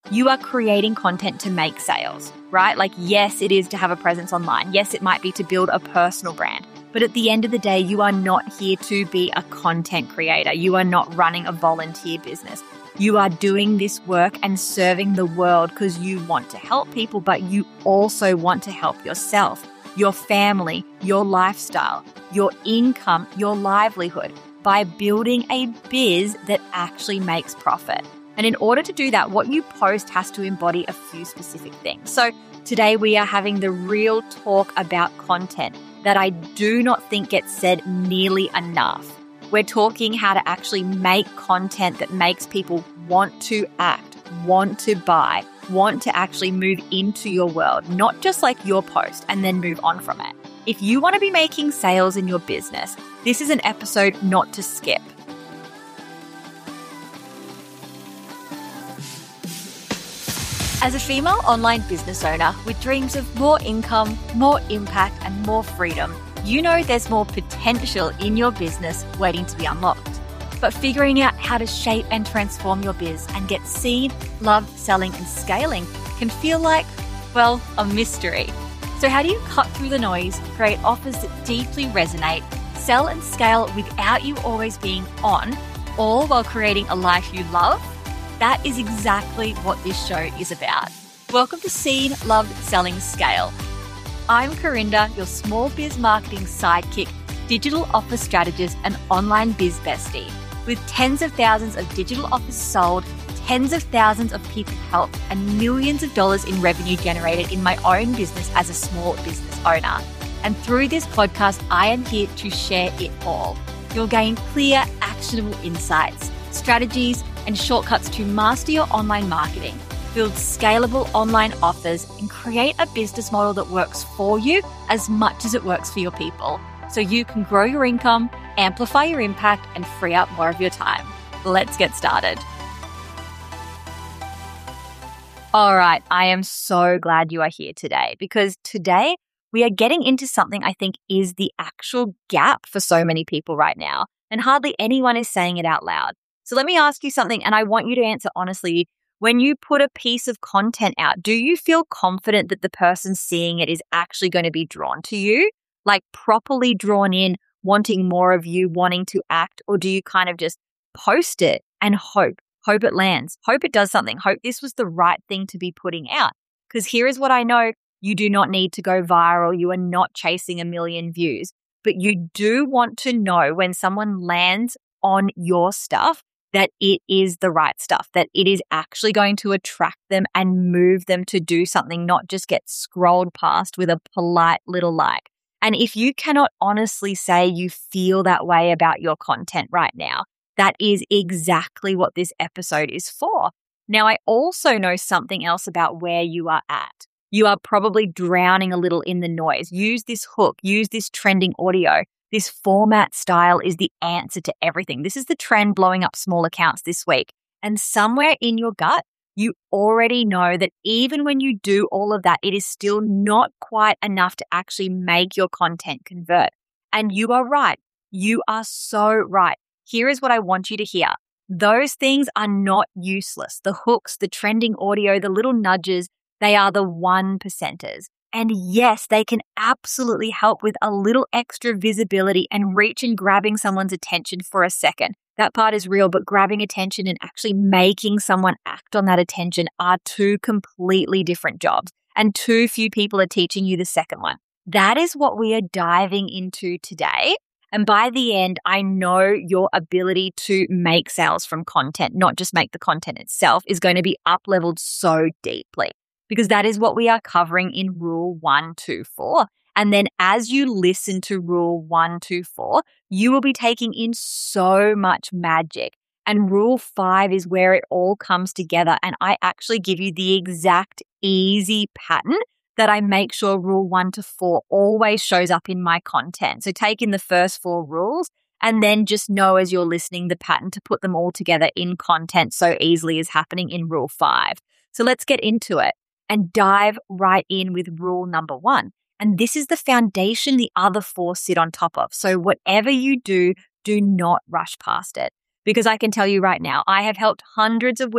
You are creating content to make sales, right? Like, yes, it is to have a presence online. Yes, it might be to build a personal brand. But at the end of the day, you are not here to be a content creator. You are not running a volunteer business. You are doing this work and serving the world because you want to help people, but you also want to help yourself, your family, your lifestyle, your income, your livelihood by building a biz that actually makes profit. And in order to do that, what you post has to embody a few specific things. So today we are having the real talk about content that I do not think gets said nearly enough. We're talking how to actually make content that makes people want to act, want to buy, want to actually move into your world, not just like your post and then move on from it. If you want to be making sales in your business, this is an episode not to skip. As a female online business owner with dreams of more income, more impact, and more freedom, you know there's more potential in your business waiting to be unlocked. But figuring out how to shape and transform your biz and get seen, loved, selling, and scaling can feel like, well, a mystery. So how do you cut through the noise, create offers that deeply resonate, sell and scale without you always being on, all while creating a life you love? That is exactly what this show is about. Welcome to Seen, Loved, Selling, Scale. I'm Corinda, your small biz marketing sidekick, digital office strategist, and online biz bestie. With tens of thousands of digital offers sold, tens of thousands of people helped, and millions of dollars in revenue generated in my own business as a small business owner. And through this podcast, I am here to share it all. You'll gain clear, actionable insights, strategies, and shortcuts to master your online marketing, build scalable online offers, and create a business model that works for you as much as it works for your people, so you can grow your income, amplify your impact, and free up more of your time. Let's get started. All right, I am so glad you are here today, because today we are getting into something I think is the actual gap for so many people right now, and hardly anyone is saying it out loud. So let me ask you something, and I want you to answer honestly. When you put a piece of content out, do you feel confident that the person seeing it is actually going to be drawn to you? Like properly drawn in, wanting more of you, wanting to act? Or do you kind of just post it and hope it lands, hope it does something, hope this was the right thing to be putting out? Because here is what I know. You do not need to go viral. You are not chasing a million views, but you do want to know when someone lands on your stuff that it is the right stuff, that it is actually going to attract them and move them to do something, not just get scrolled past with a polite little like. And if you cannot honestly say you feel that way about your content right now, that is exactly what this episode is for. Now, I also know something else about where you are at. You are probably drowning a little in the noise. Use this hook, use this trending audio. This format style is the answer to everything. This is the trend blowing up small accounts this week. And somewhere in your gut, you already know that even when you do all of that, it is still not quite enough to actually make your content convert. And you are right. You are so right. Here is what I want you to hear. Those things are not useless. The hooks, the trending audio, the little nudges, they are the 1%ers. And yes, they can absolutely help with a little extra visibility and reach and grabbing someone's attention for a second. That part is real, but grabbing attention and actually making someone act on that attention are two completely different jobs. And too few people are teaching you the second one. That is what we are diving into today. And by the end, I know your ability to make sales from content, not just make the content itself, is going to be up-leveled so deeply. Because that is what we are covering in Rule 124. And then as you listen to Rule 124, you will be taking in so much magic. And Rule 5 is where it all comes together. And I actually give you the exact easy pattern that I make sure Rule 1 to 4 always shows up in my content. So take in the first 4 rules and then just know as you're listening the pattern to put them all together in content so easily as happening in Rule 5. So let's get into it and dive right in with rule number 1. And this is the foundation the other 4 sit on top of. So whatever you do, do not rush past it. Because I can tell you right now, I have helped hundreds of women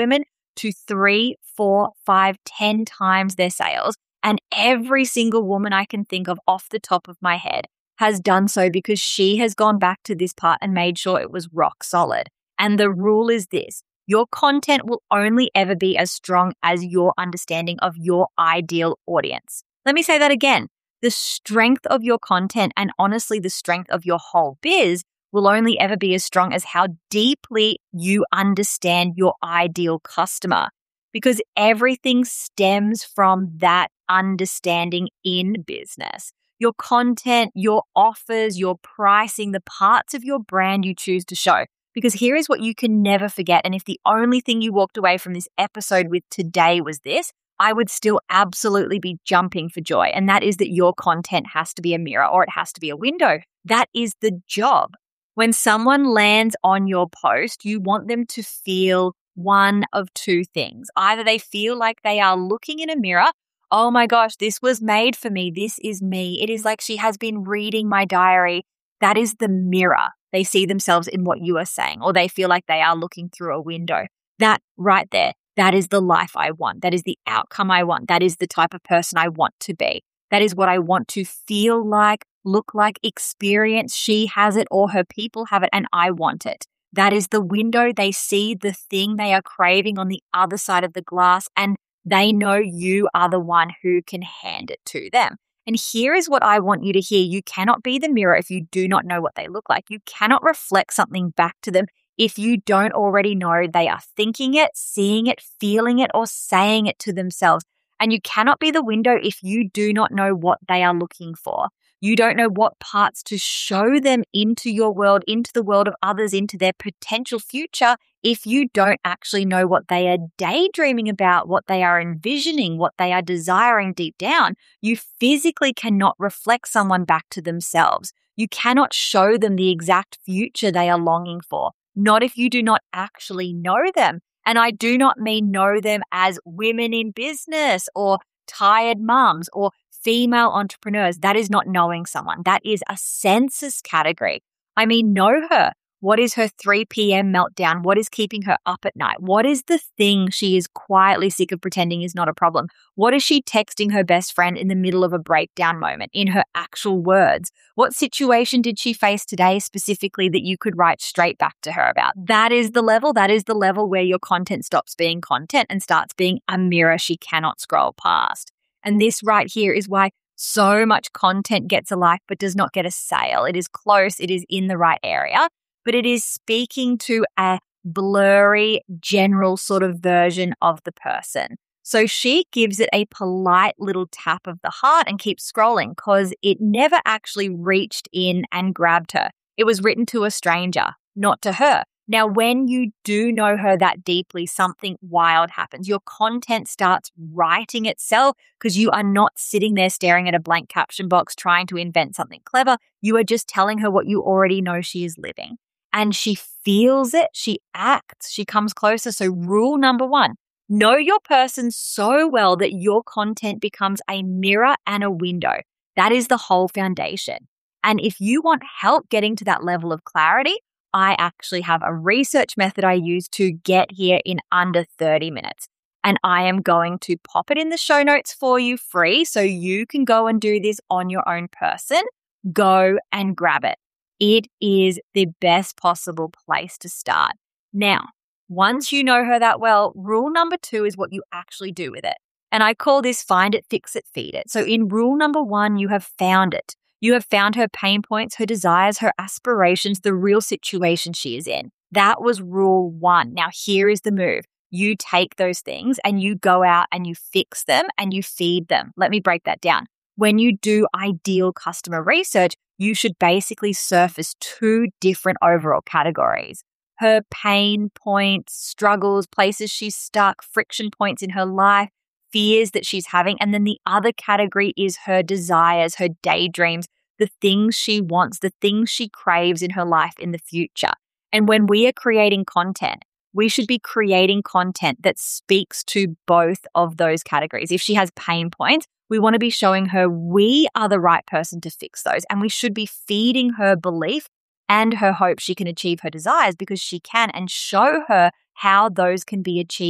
to 3, 4, 5, 10 times their sales. And every single woman I can think of off the top of my head has done so because she has gone back to this part and made sure it was rock solid. And the rule is this: your content will only ever be as strong as your understanding of your ideal audience. Let me say that again. The strength of your content, and honestly the strength of your whole biz, will only ever be as strong as how deeply you understand your ideal customer, because everything stems from that understanding in business. Your content, your offers, your pricing, the parts of your brand you choose to show. Because here is what you can never forget. And if the only thing you walked away from this episode with today was this, I would still absolutely be jumping for joy. And that is that your content has to be a mirror, or it has to be a window. That is the job. When someone lands on your post, you want them to feel one of two things. Either they feel like they are looking in a mirror. Oh my gosh, this was made for me. This is me. It is like she has been reading my diary. That is the mirror. They see themselves in what you are saying, or they feel like they are looking through a window. That right there, that is the life I want. That is the outcome I want. That is the type of person I want to be. That is what I want to feel like, look like, experience. She has it, or her people have it, and I want it. That is the window. They see the thing they are craving on the other side of the glass, and they know you are the one who can hand it to them. And here is what I want you to hear. You cannot be the mirror if you do not know what they look like. You cannot reflect something back to them if you don't already know they are thinking it, seeing it, feeling it, or saying it to themselves. And you cannot be the window if you do not know what they are looking for. You don't know what parts to show them into your world, into the world of others, into their potential future, if you don't actually know what they are daydreaming about, what they are envisioning, what they are desiring deep down. You physically cannot reflect someone back to themselves. You cannot show them the exact future they are longing for, not if you do not actually know them. And I do not mean know them as women in business or tired mums or female entrepreneurs. That is not knowing someone. That is a census category. I mean, know her. What is her 3 p.m. meltdown? What is keeping her up at night? What is the thing she is quietly sick of pretending is not a problem? What is she texting her best friend in the middle of a breakdown moment in her actual words? What situation did she face today specifically that you could write straight back to her about? That is the level. That is the level where your content stops being content and starts being a mirror she cannot scroll past. And this right here is why so much content gets a like but does not get a sale. It is close. It is in the right area, but it is speaking to a blurry, general sort of version of the person. So she gives it a polite little tap of the heart and keeps scrolling because it never actually reached in and grabbed her. It was written to a stranger, not to her. Now, when you do know her that deeply, something wild happens. Your content starts writing itself because you are not sitting there staring at a blank caption box trying to invent something clever. You are just telling her what you already know she is living. And she feels it, she acts, she comes closer. So rule number 1, know your person so well that your content becomes a mirror and a window. That is the whole foundation. And if you want help getting to that level of clarity, I actually have a research method I use to get here in under 30 minutes. And I am going to pop it in the show notes for you free so you can go and do this on your own person. Go and grab it. It is the best possible place to start. Now, once you know her that well, rule number 2 is what you actually do with it. And I call this find it, fix it, feed it. So in rule number 1, you have found it. You have found her pain points, her desires, her aspirations, the real situation she is in. That was rule 1. Now here is the move. You take those things and you go out and you fix them and you feed them. Let me break that down. When you do ideal customer research, you should basically surface 2 different overall categories. Her pain points, struggles, places she's stuck, friction points in her life, fears that she's having. And then the other category is her desires, her daydreams, the things she wants, the things she craves in her life in the future. And when we are creating content, we should be creating content that speaks to both of those categories. If she has pain points, we want to be showing her we are the right person to fix those. And we should be feeding her belief and her hope she can achieve her desires because she can, and show her how those can be achieved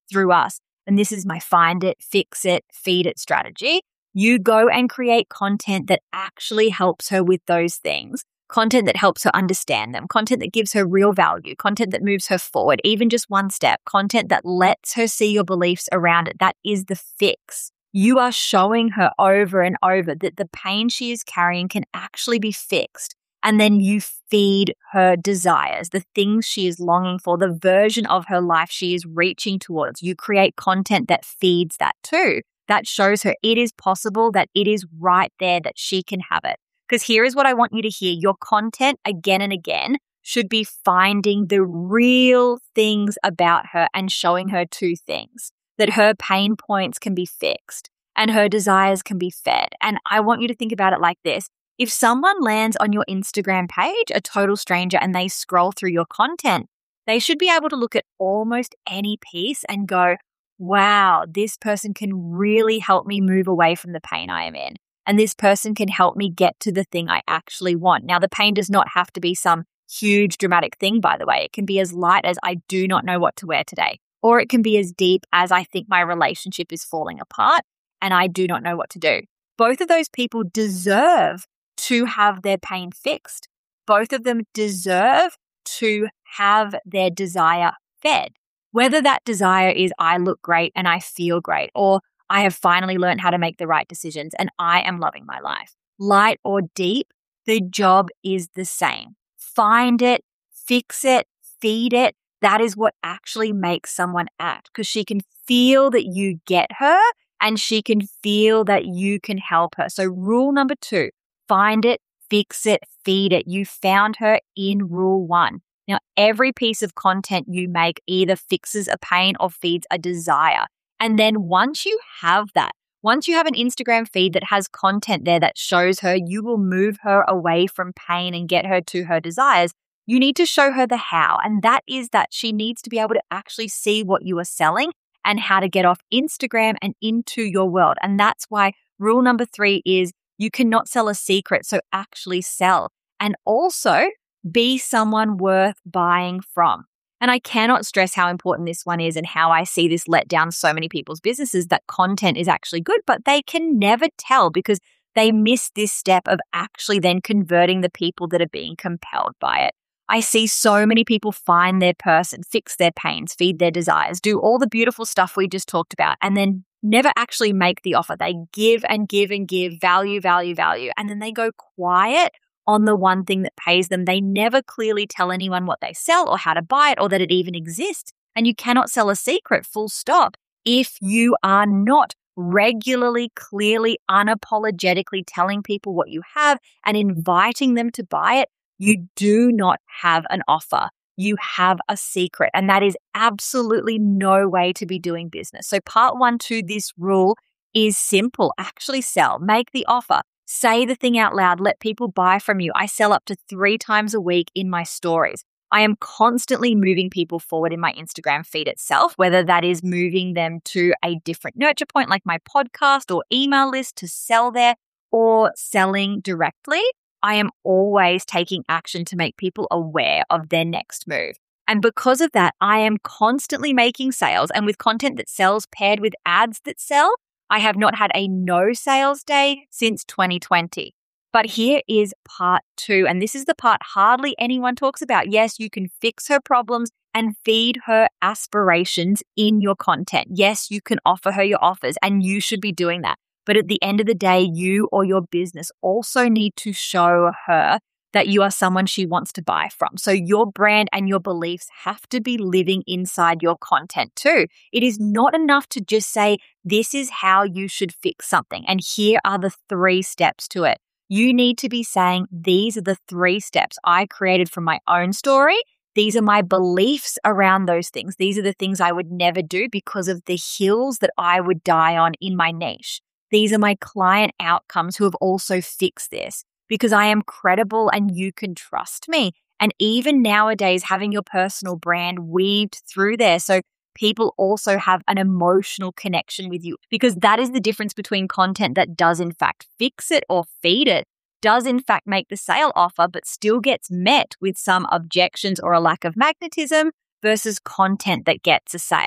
through us. And this is my find it, fix it, feed it strategy. You go and create content that actually helps her with those things, content that helps her understand them, content that gives her real value, content that moves her forward, even just one step, content that lets her see your beliefs around it. That is the fix. You are showing her over and over that the pain she is carrying can actually be fixed. And then you feed her desires, the things she is longing for, the version of her life she is reaching towards. You create content that feeds that too. That shows her it is possible, that it is right there, that she can have it. Because here is what I want you to hear. Your content again and again should be finding the real things about her and showing her two things, that her pain points can be fixed and her desires can be fed. And I want you to think about it like this. If someone lands on your Instagram page, a total stranger, and they scroll through your content, they should be able to look at almost any piece and go, wow, this person can really help me move away from the pain I am in. And this person can help me get to the thing I actually want. Now, the pain does not have to be some huge dramatic thing, by the way. It can be as light as I do not know what to wear today. Or it can be as deep as I think my relationship is falling apart and I do not know what to do. Both of those people deserve to have their pain fixed. Both of them deserve to have their desire fed. Whether that desire is I look great and I feel great, or I have finally learned how to make the right decisions and I am loving my life. Light or deep, the job is the same. Find it, fix it, feed it. That is what actually makes someone act, because she can feel that you get her and she can feel that you can help her. So rule number 2, find it, fix it, feed it. You found her in rule 1. Now, every piece of content you make either fixes a pain or feeds a desire. And then once you have that, once you have an Instagram feed that has content there that shows her, you will move her away from pain and get her to her desires. You need to show her the how. And that is that she needs to be able to actually see what you are selling and how to get off Instagram and into your world. And that's why rule number 3 is you cannot sell a secret. So actually sell. And also be someone worth buying from. And I cannot stress how important this one is and how I see this let down so many people's businesses, that content is actually good, but they can never tell because they miss this step of actually then converting the people that are being compelled by it. I see so many people find their person, fix their pains, feed their desires, do all the beautiful stuff we just talked about, and then never actually make the offer. They give and give and give, value, value, value, and then they go quiet on the one thing that pays them. They never clearly tell anyone what they sell or how to buy it or that it even exists. And you cannot sell a secret, full stop, if you are not regularly, clearly, unapologetically telling people what you have and inviting them to buy it. You do not have an offer. You have a secret, and that is absolutely no way to be doing business. So part 1 to this rule is simple. Actually sell, make the offer. Say the thing out loud. Let people buy from you. I sell up to 3 times a week in my stories. I am constantly moving people forward in my Instagram feed itself, whether that is moving them to a different nurture point like my podcast or email list to sell there, or selling directly. I am always taking action to make people aware of their next move. And because of that, I am constantly making sales, and with content that sells paired with ads that sell, I have not had a no sales day since 2020. But here is part 2, and this is the part hardly anyone talks about. Yes, you can fix her problems and feed her aspirations in your content. Yes, you can offer her your offers, and you should be doing that. But at the end of the day, you or your business also need to show her that you are someone she wants to buy from. So your brand and your beliefs have to be living inside your content too. It is not enough to just say, this is how you should fix something, and here are the 3 steps to it. You need to be saying, these are the 3 steps I created from my own story. These are my beliefs around those things. These are the things I would never do because of the hills that I would die on in my niche. These are my client outcomes who have also fixed this because I am credible and you can trust me. And even nowadays, having your personal brand weaved through there so people also have an emotional connection with you, because that is the difference between content that does in fact fix it or feed it, does in fact make the sale offer, but still gets met with some objections or a lack of magnetism, versus content that gets a sale.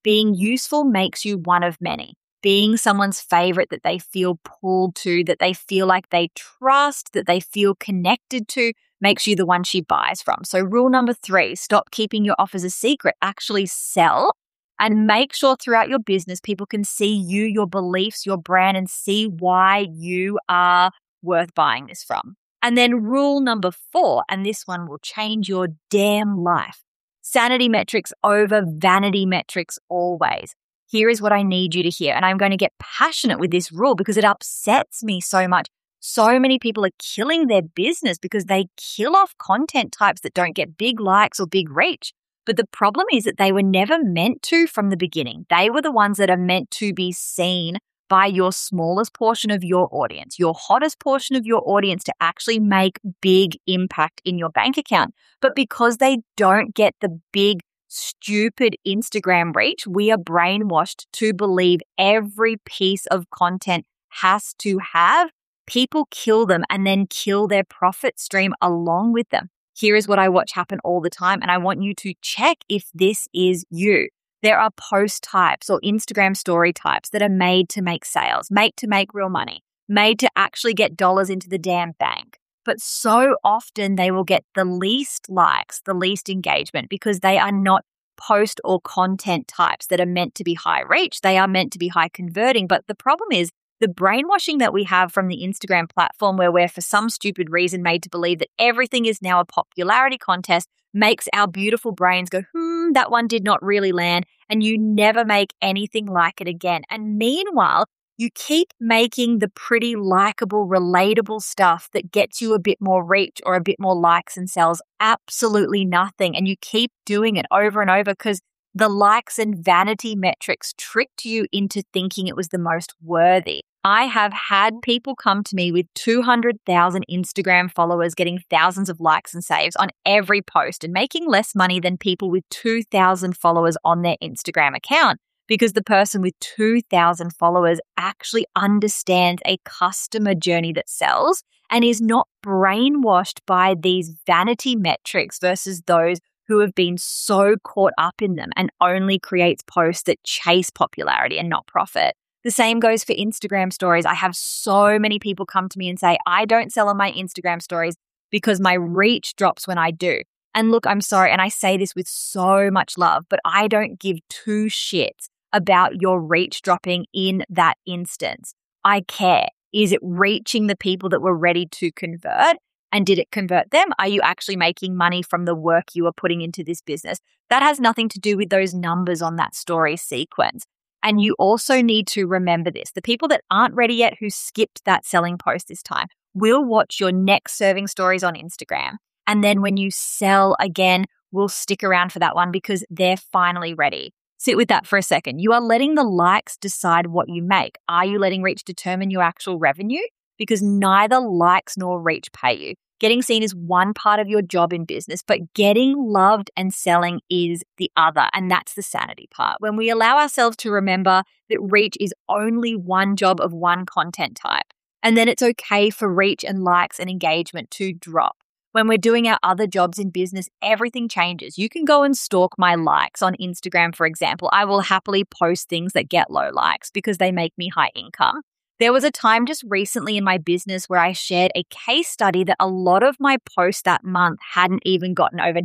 Being useful makes you one of many. Being someone's favorite that they feel pulled to, that they feel like they trust, that they feel connected to, makes you the one she buys from. So rule number 3, stop keeping your offers a secret. Actually sell and make sure throughout your business people can see you, your beliefs, your brand, and see why you are worth buying this from. And then rule number 4, and this one will change your damn life. Sanity metrics over vanity metrics always. Here is what I need you to hear. And I'm going to get passionate with this rule because it upsets me so much. So many people are killing their business because they kill off content types that don't get big likes or big reach. But the problem is that they were never meant to from the beginning. They were the ones that are meant to be seen by your smallest portion of your audience, your hottest portion of your audience, to actually make big impact in your bank account. But because they don't get the big, stupid Instagram reach, we are brainwashed to believe every piece of content has to have. People kill them and then kill their profit stream along with them. Here is what I watch happen all the time, and I want you to check if this is you. There are post types or Instagram story types that are made to make sales, made to make real money, made to actually get dollars into the damn bank. But so often they will get the least likes, the least engagement, because they are not post or content types that are meant to be high reach. They are meant to be high converting. But the problem is the brainwashing that we have from the Instagram platform, where we're for some stupid reason made to believe that everything is now a popularity contest, makes our beautiful brains go, that one did not really land, and you never make anything like it again. And meanwhile, you keep making the pretty, likable, relatable stuff that gets you a bit more reach or a bit more likes and sells absolutely nothing. And you keep doing it over and over because the likes and vanity metrics tricked you into thinking it was the most worthy. I have had people come to me with 200,000 Instagram followers getting thousands of likes and saves on every post and making less money than people with 2,000 followers on their Instagram account, because the person with 2,000 followers actually understands a customer journey that sells and is not brainwashed by these vanity metrics versus those who have been so caught up in them and only creates posts that chase popularity and not profit. The same goes for Instagram stories. I have so many people come to me and say, I don't sell on my Instagram stories because my reach drops when I do. And look, I'm sorry, and I say this with so much love, but I don't give two shits about your reach dropping in that instance. I care. Is it reaching the people that were ready to convert? And did it convert them? Are you actually making money from the work you are putting into this business? That has nothing to do with those numbers on that story sequence. And you also need to remember this. The people that aren't ready yet who skipped that selling post this time will watch your next serving stories on Instagram. And then when you sell again, will stick around for that one because they're finally ready. Sit with that for a second. You are letting the likes decide what you make. Are you letting reach determine your actual revenue? Because neither likes nor reach pay you. Getting seen is one part of your job in business, but getting loved and selling is the other. And that's the sanity part. When we allow ourselves to remember that reach is only one job of one content type, and then it's okay for reach and likes and engagement to drop. When we're doing our other jobs in business, everything changes. You can go and stalk my likes on Instagram, for example. I will happily post things that get low likes because they make me high income. There was a time just recently in my business where I shared a case study that a lot of my posts that month hadn't even gotten over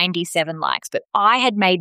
97 likes, but I had made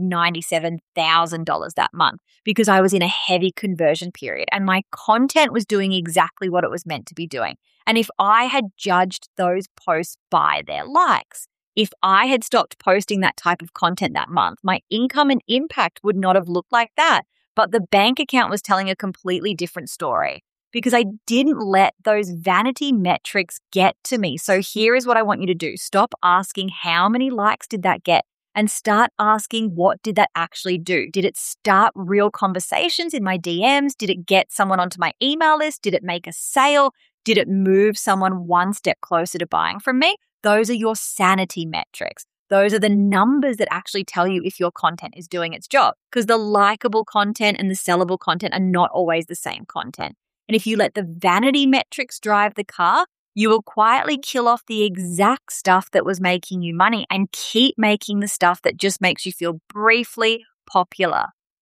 $97,000 that month because I was in a heavy conversion period and my content was doing exactly what it was meant to be doing. And if I had judged those posts by their likes, if I had stopped posting that type of content that month, my income and impact would not have looked like that. But the bank account was telling a completely different story, because I didn't let those vanity metrics get to me. So here is what I want you to do. Stop asking how many likes did that get and start asking what did that actually do? Did it start real conversations in my DMs? Did it get someone onto my email list? Did it make a sale? Did it move someone one step closer to buying from me? Those are your sanity metrics. Those are the numbers that actually tell you if your content is doing its job, because the likable content and the sellable content are not always the same content. And if you let the vanity metrics drive the car, you will quietly kill off the exact stuff that was making you money and keep making the stuff that just makes you feel briefly popular.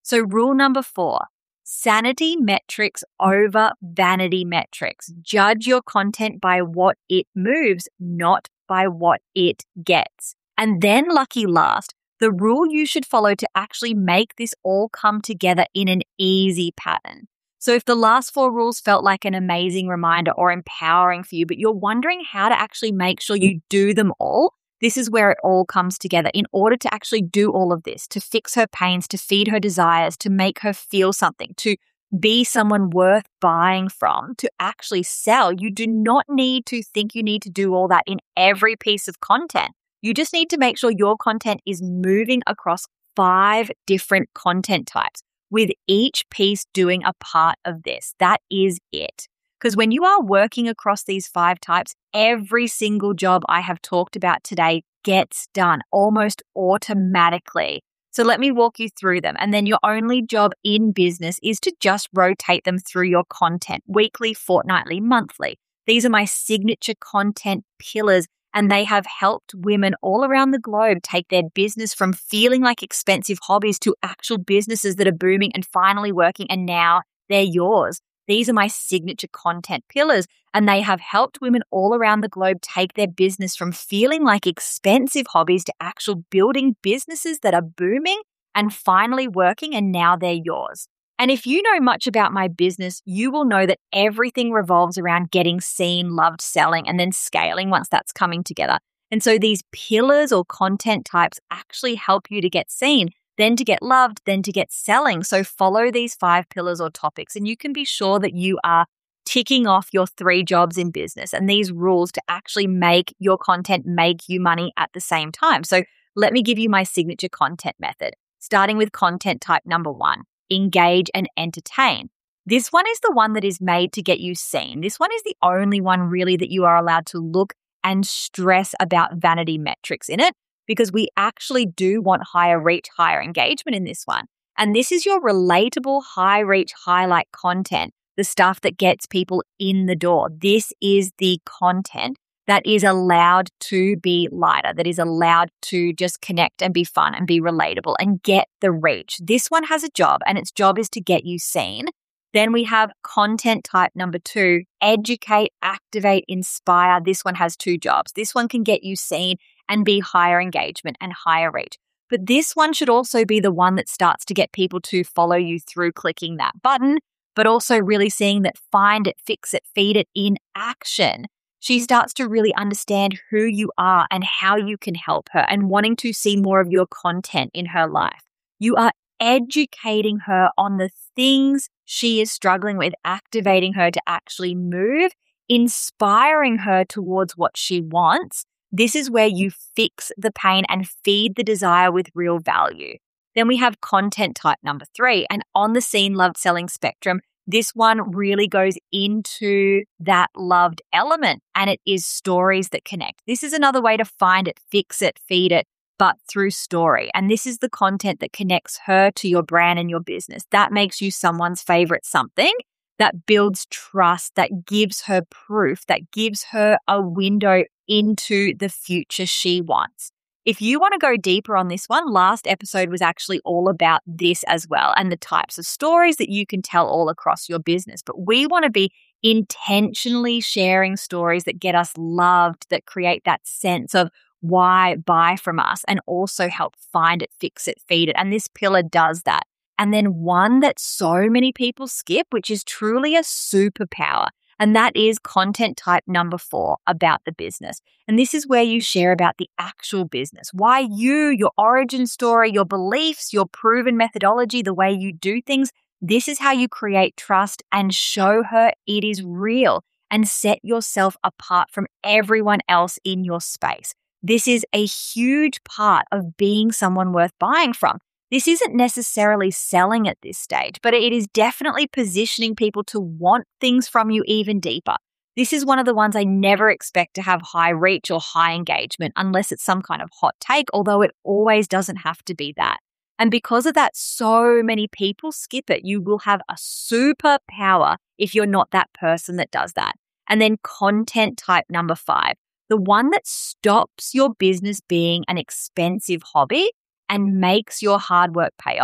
So rule number 4, sanity metrics over vanity metrics. Judge your content by what it moves, not by what it gets. And then lucky last, the rule you should follow to actually make this all come together in an easy pattern. So if the last 4 rules felt like an amazing reminder or empowering for you, but you're wondering how to actually make sure you do them all, this is where it all comes together. In order to actually do all of this, to fix her pains, to feed her desires, to make her feel something, to be someone worth buying from, to actually sell, you do not need to think you need to do all that in every piece of content. You just need to make sure your content is moving across 5 different content types, with each piece doing a part of this. That is it. Because when you are working across these 5 types, every single job I have talked about today gets done almost automatically. So let me walk you through them. And then your only job in business is to just rotate them through your content weekly, fortnightly, monthly. These are my signature content pillars, and they have helped women all around the globe take their business from feeling like expensive hobbies to actual businesses that are booming and finally working, and now they're yours. These are my signature content pillars, and they have helped women all around the globe take their business from feeling like expensive hobbies to actual building businesses that are booming and finally working, and now they're yours. And if you know much about my business, you will know that everything revolves around getting seen, loved, selling, and then scaling once that's coming together. And so these pillars or content types actually help you to get seen, then to get loved, then to get selling. So follow these 5 pillars or topics, and you can be sure that you are ticking off your 3 jobs in business and these rules to actually make your content make you money at the same time. So let me give you my signature content method, starting with content type number 1. Engage and entertain. This one is the one that is made to get you seen. This one is the only one really that you are allowed to look and stress about vanity metrics in it, because we actually do want higher reach, higher engagement in this one. And this is your relatable, high reach, highlight content, the stuff that gets people in the door. This is the content that is allowed to be lighter, that is allowed to just connect and be fun and be relatable and get the reach. This one has a job, and its job is to get you seen. Then we have content type number 2, educate, activate, inspire. This one has 2 jobs. This one can get you seen and be higher engagement and higher reach. But this one should also be the one that starts to get people to follow you through clicking that button, but also really seeing that find it, fix it, feed it in action. She starts to really understand who you are and how you can help her and wanting to see more of your content in her life. You are educating her on the things she is struggling with, activating her to actually move, inspiring her towards what she wants. This is where you fix the pain and feed the desire with real value. Then we have content type number 3, and on the seen, loved, selling spectrum, this one really goes into that loved element, and it is stories that connect. This is another way to find it, fix it, feed it, but through story. And this is the content that connects her to your brand and your business. That makes you someone's favorite something, that builds trust, that gives her proof, that gives her a window into the future she wants. If you want to go deeper on this one, last episode was actually all about this as well, and the types of stories that you can tell all across your business. But we want to be intentionally sharing stories that get us loved, that create that sense of why buy from us, and also help find it, fix it, feed it. And this pillar does that. And then one that so many people skip, which is truly a superpower, and that is content type number 4, about the business. And this is where you share about the actual business, why you, your origin story, your beliefs, your proven methodology, the way you do things. This is how you create trust and show her it is real and set yourself apart from everyone else in your space. This is a huge part of being someone worth buying from. This isn't necessarily selling at this stage, but it is definitely positioning people to want things from you even deeper. This is one of the ones I never expect to have high reach or high engagement unless it's some kind of hot take, although it always doesn't have to be that. And because of that, so many people skip it. You will have a superpower if you're not that person that does that. And then content type number 5, the one that stops your business being an expensive hobby and makes your hard work pay off.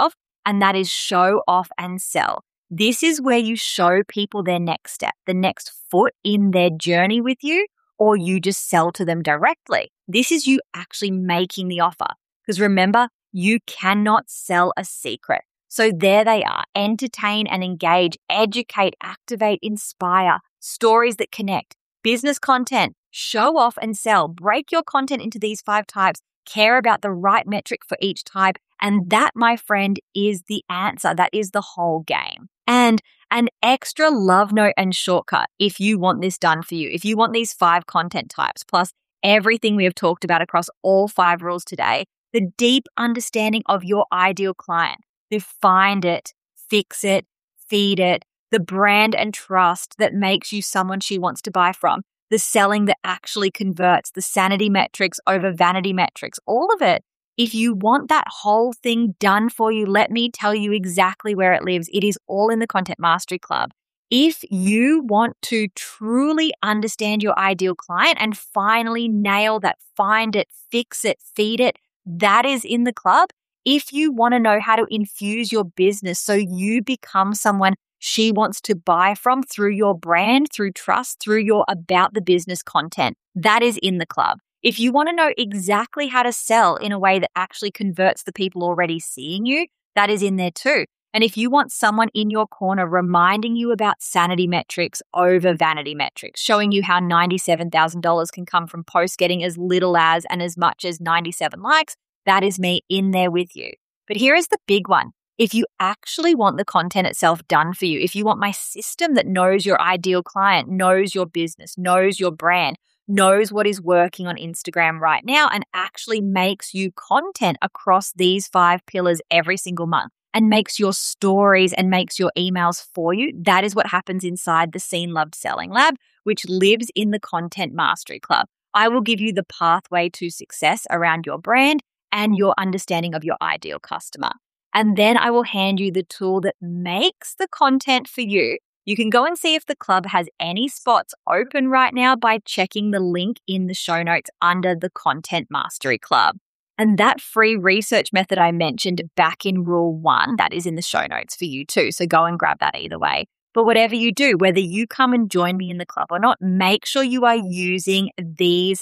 and that is show off and sell. This is where you show people their next step, the next foot in their journey with you, or you just sell to them directly. This is you actually making the offer. Because remember, you cannot sell a secret. So there they are. Entertain and engage, educate, activate, inspire, stories that connect, business content, show off and sell. Break your content into these 5 types. Care about the right metric for each type. And that, my friend, is the answer. That is the whole game. And an extra love note and shortcut if you want this done for you, if you want these 5 content types, plus everything we have talked about across all 5 rules today, the deep understanding of your ideal client, the find it, fix it, feed it, the brand and trust that makes you someone she wants to buy from, the selling that actually converts, the sanity metrics over vanity metrics, all of it. If you want that whole thing done for you, let me tell you exactly where it lives. It is all in the Content Mastery Club. If you want to truly understand your ideal client and finally nail that find it, fix it, feed it, that is in the club. If you want to know how to infuse your business so you become someone she wants to buy from through your brand, through trust, through your about the business content, that is in the club. If you want to know exactly how to sell in a way that actually converts the people already seeing you, that is in there too. And if you want someone in your corner reminding you about sanity metrics over vanity metrics, showing you how $97,000 can come from posts getting as little as and as much as 97 likes, that is me in there with you. But here is the big one. If you actually want the content itself done for you, if you want my system that knows your ideal client, knows your business, knows your brand, knows what is working on Instagram right now, and actually makes you content across these 5 pillars every single month, and makes your stories and makes your emails for you, that is what happens inside the Seen Loved Selling Lab, which lives in the Content Mastery Club. I will give you the pathway to success around your brand and your understanding of your ideal customer. And then I will hand you the tool that makes the content for you. You can go and see if the club has any spots open right now by checking the link in the show notes under the Content Mastery Club. And that free research method I mentioned back in Rule 1, that is in the show notes for you too. So go and grab that either way. But whatever you do, whether you come and join me in the club or not, make sure you are using these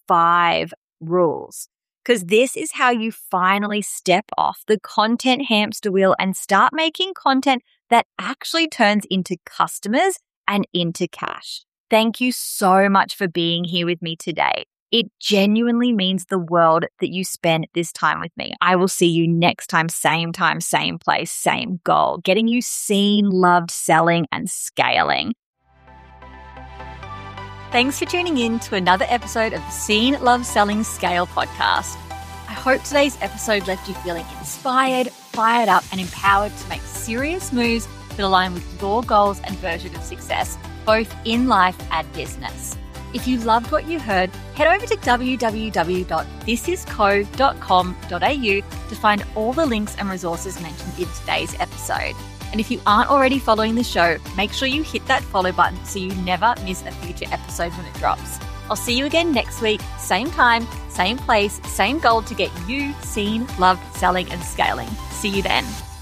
5 rules. Because this is how you finally step off the content hamster wheel and start making content that actually turns into customers and into cash. Thank you so much for being here with me today. It genuinely means the world that you spend this time with me. I will see you next time, same place, same goal, getting you seen, loved, selling, and scaling. Thanks for tuning in to another episode of the Seen, Love, Selling, Scale podcast. I hope today's episode left you feeling inspired, fired up, and empowered to make serious moves that align with your goals and version of success, both in life and business. If you loved what you heard, head over to www.thisisco.com.au to find all the links and resources mentioned in today's episode. And if you aren't already following the show, make sure you hit that follow button so you never miss a future episode when it drops. I'll see you again next week, same time, same place, same goal to get you seen, loved, selling, and scaling. See you then.